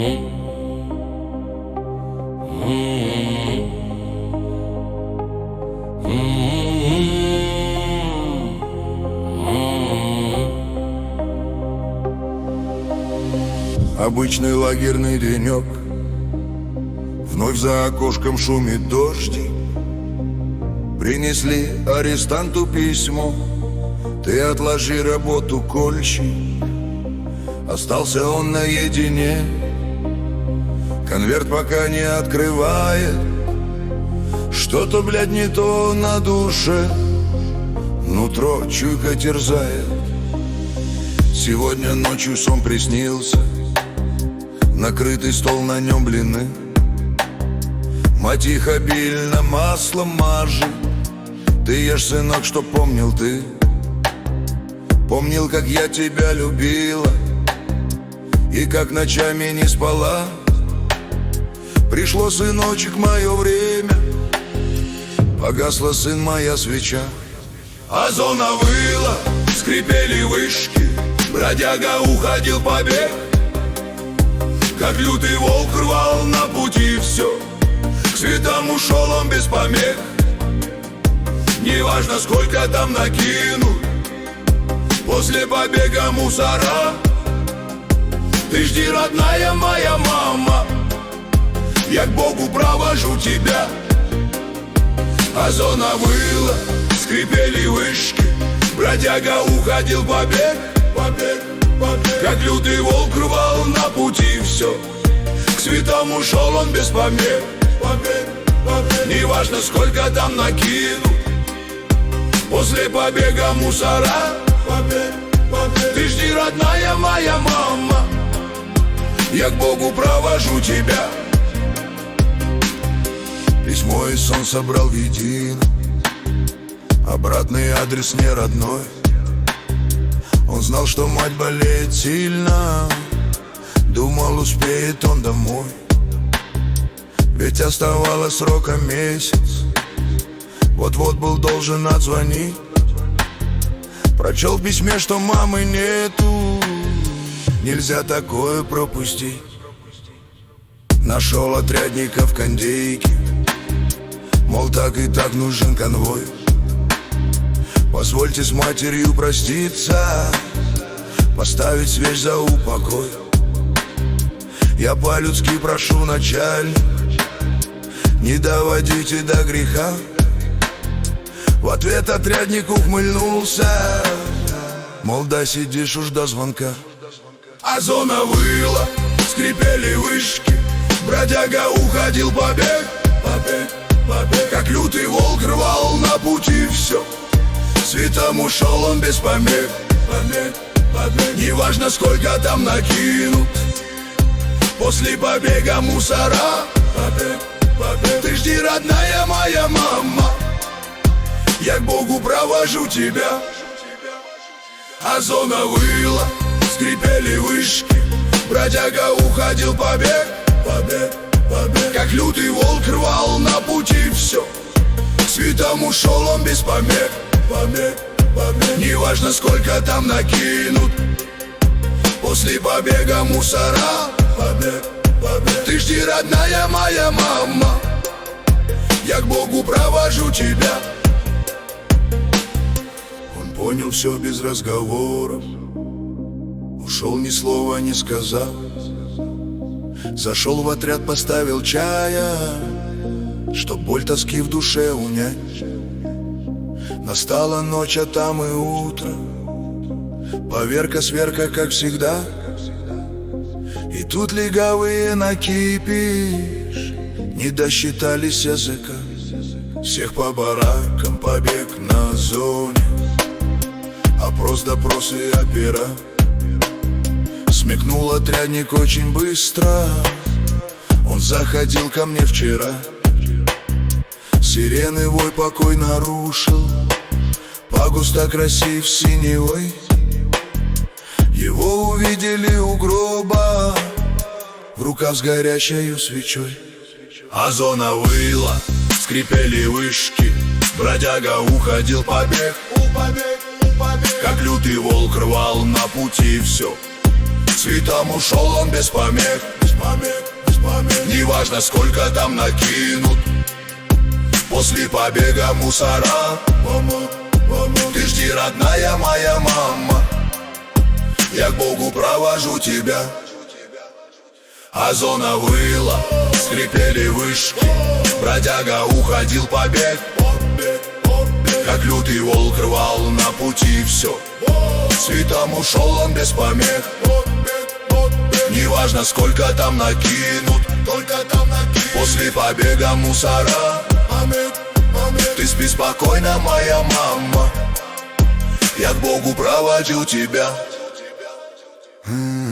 Обычный лагерный денек, вновь за окошком шумит дождик. Принесли арестанту письмо: ты отложи работу, кольщик. Остался он наедине, конверт пока не открывает. Что-то, блядь, не то на душе, нутро чуйка терзает. Сегодня ночью сон приснился, накрытый стол, на нем блины. Мать их обильно маслом мажет. Ты ешь, сынок, что помнил ты. Помнил, как я тебя любила и как ночами не спала. Пришло, сыночек, мое время, погасла, сын, моя свеча. А зона выла, скрипели вышки, бродяга уходил побег. Как лютый волк рвал на пути все, к светам ушел он без помех. Неважно, сколько там накинут после побега мусора. Ты жди, родная моя мама, я к Богу провожу тебя. А зона выла, скрипели вышки, бродяга уходил побег. Как лютый волк рвал на пути все, к светам ушел он без помех. Неважно, сколько там накинут после побега мусора. Ты жди, родная моя мама, я к Богу провожу тебя. Письмо и сон собрал в едино, обратный адрес не родной. Он знал, что мать болеет сильно, думал, успеет он домой. Ведь оставалось срока месяц, вот-вот был должен отзвонить. Прочел в письме, что мамы нету, нельзя такое пропустить. Нашел отрядника в кондейке, мол, так и так нужен конвой. Позвольте с матерью проститься, поставить свеч за упокой. Я по-людски прошу, начальник, не доводите до греха. В ответ отрядник ухмыльнулся, мол, да сидишь уж до звонка. А зона выла, скрипели вышки, бродяга уходил побег. Как лютый волк рвал на пути все, светом ушел он без помех. Неважно, сколько там накинут после побега мусора. Ты жди, родная моя мама, я к Богу провожу тебя. А зона выла, скрипели вышки, бродяга уходил побег. Как лютый волк рвал на пути все, к светам ушел он без помех. Неважно, сколько там накинут после побега мусора. Ты жди, родная моя мама, я к Богу провожу тебя. Он понял все без разговоров, ушел, ни слова не сказав. Зашел в отряд, поставил чая, чтоб боль тоски в душе унять. Настала ночь, а там и утро, поверка-сверка, как всегда. И тут легавые накипишь не досчитались языка. Всех по баракам, побег на зоне, опрос, допросы, опера. Смекнул отрядник очень быстро, он заходил ко мне вчера. Сирены вой покой нарушил, Пагус так красив синевой. Его увидели у гроба, в руках с горящей свечой. А зона выла, скрипели вышки, бродяга уходил побег. Как лютый волк рвал на пути все, к светам ушел он без помех. Неважно, сколько там накинут после побега мусора. Ты жди, родная моя мама, я к Богу провожу тебя. А зона выла, скрипели вышки, бродяга уходил побег. Как лютый волк рвал на пути все, светом ушел он без помех. Неважно, сколько там накинут после побега мусора. Ты спи спокойно, моя мама, я к Богу проводил тебя.